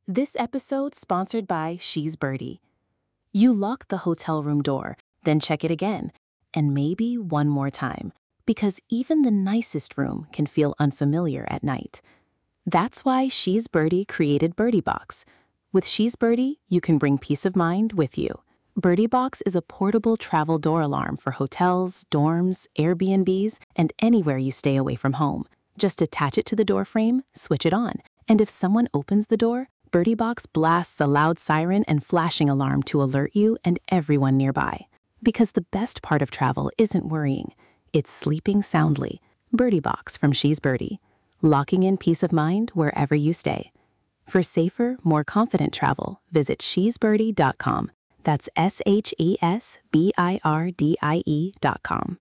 This episode sponsored by She's Birdie. You lock the hotel room door, then check it again, and maybe one more time, because even the nicest room can feel unfamiliar at night. That's why She's Birdie created Birdie Box. With She's Birdie, you can bring peace of mind with you. Birdie Box is a portable travel door alarm for hotels, dorms, Airbnbs, and anywhere you stay away from home. Just attach it to the door frame, switch it on, and if someone opens the door, Birdie Box blasts a loud siren and flashing alarm to alert you and everyone nearby. Because the best part of travel isn't worrying, it's sleeping soundly. Birdie Box from She's Birdie, locking in peace of mind wherever you stay. For safer, more confident travel, visit shesbirdie.com. That's SHESBIRDIE.com.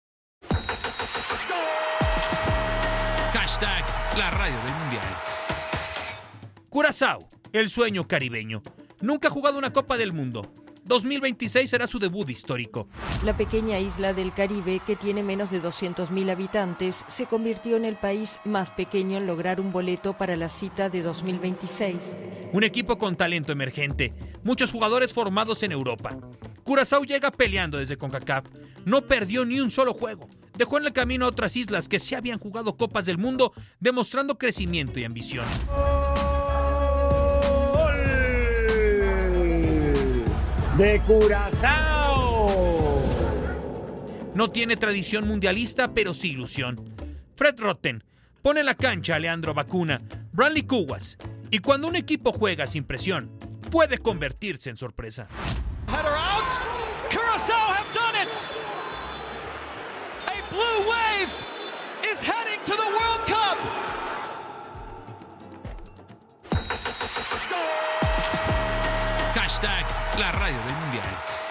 Hashtag la radio del mundial. Curazao, el sueño caribeño. Nunca ha jugado una Copa del Mundo. 2026 será su debut histórico. La pequeña isla del Caribe, que tiene menos de 200.000 habitantes, se convirtió en el país más pequeño en lograr un boleto para la cita de 2026. Un equipo con talento emergente, muchos jugadores formados en Europa. Curazao llega peleando desde CONCACAF. No perdió ni un solo juego. Dejó en el camino a otras islas que sí habían jugado Copas del Mundo, demostrando crecimiento y ambición. ¡De Curazao! No tiene tradición mundialista, pero sí ilusión. Fred Rotten pone en la cancha a Leandro Bacuna, Bradley Cugas, y cuando un equipo juega sin presión, puede convertirse en sorpresa. Header out! Curazao have done it! A blue wave is heading to the World Cup! Hashtag la radio del mundial.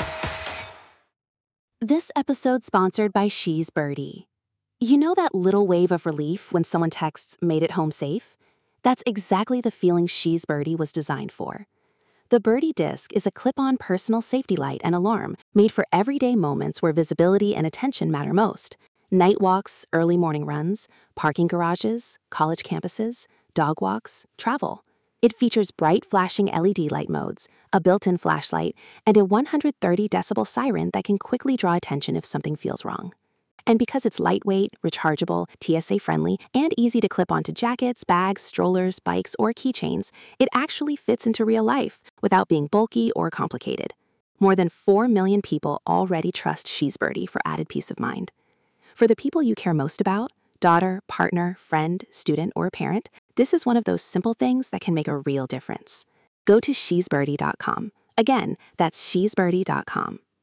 This episode sponsored by She's Birdie. You know that little wave of relief when someone texts, "Made it home safe"? That's exactly the feeling She's Birdie was designed for. The Birdie Disc is a clip-on personal safety light and alarm made for everyday moments where visibility and attention matter most. Night walks, early morning runs, parking garages, college campuses, dog walks, travel. It features bright flashing LED light modes, a built-in flashlight, and a 130 decibel siren that can quickly draw attention if something feels wrong. And because it's lightweight, rechargeable, TSA-friendly, and easy to clip onto jackets, bags, strollers, bikes, or keychains, it actually fits into real life without being bulky or complicated. More than 4 million people already trust She's Birdie for added peace of mind. For the people you care most about, daughter, partner, friend, student, or parent, this is one of those simple things that can make a real difference. Go to shesbirdie.com. Again, that's shesbirdie.com.